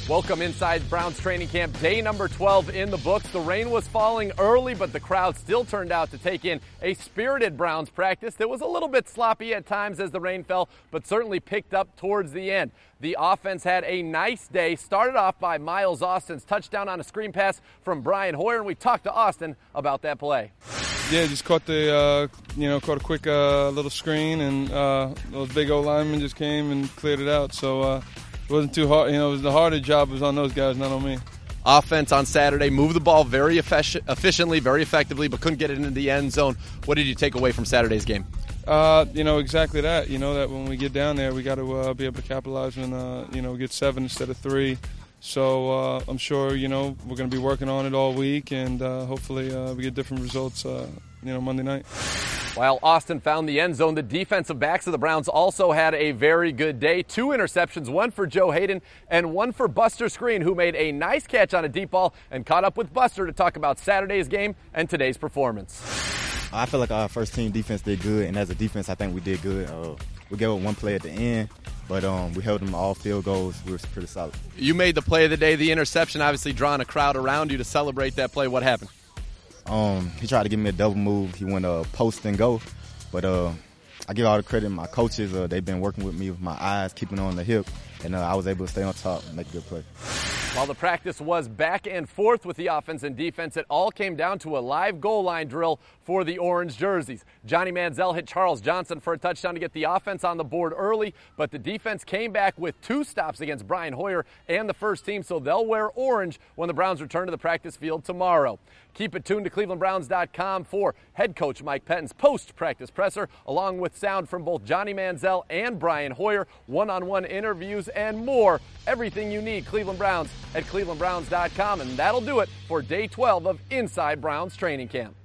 Welcome inside Browns training camp, day number 12 in the books. The rain was falling early, but the crowd still turned out to take in a spirited Browns practice that was a little bit sloppy at times as the rain fell, but certainly picked up towards the end. The offense had a nice day, started off by Miles Austin's touchdown on a screen pass from Brian Hoyer, and we talked to Austin about that play. Yeah, just caught the, caught a quick little screen, and those big old linemen just came and cleared it out. So it wasn't too hard. It was the harder job was on those guys, not on me. Offense on Saturday moved the ball very efficiently, very effectively, but couldn't get it into the end zone. What did you take away from Saturday's game? Exactly that. That when we get down there, we got to be able to capitalize and, get 7 instead of 3. So I'm sure, we're going to be working on it all week, and hopefully we get different results, Monday night. While Austin found the end zone, the defensive backs of the Browns also had a very good day. 2 interceptions, one for Joe Hayden and one for Buster Skrine, who made a nice catch on a deep ball and caught up with Buster to talk about Saturday's game and today's performance. I feel like our first team defense did good, and as a defense, I think we did good. We gave up one play at the end, but we held them all field goals. We were pretty solid. You made the play of the day, the interception, obviously drawing a crowd around you to celebrate that play. What happened? He tried to give me a double move. He went post and go, but I give all the credit to my coaches. They've been working with me with my eyes, keeping on the hip, and I was able to stay on top and make a good play. While the practice was back and forth with the offense and defense, it all came down to a live goal line drill for the orange jerseys. Johnny Manziel hit Charles Johnson for a touchdown to get the offense on the board early, but the defense came back with 2 stops against Brian Hoyer and the first team, so they'll wear orange when the Browns return to the practice field tomorrow. Keep it tuned to clevelandbrowns.com for head coach Mike Pettine's post-practice presser, along with sound from both Johnny Manziel and Brian Hoyer, one-on-one interviews, and more. Everything you need Cleveland Browns at clevelandbrowns.com, and that'll do it for day 12 of Inside Browns Training Camp.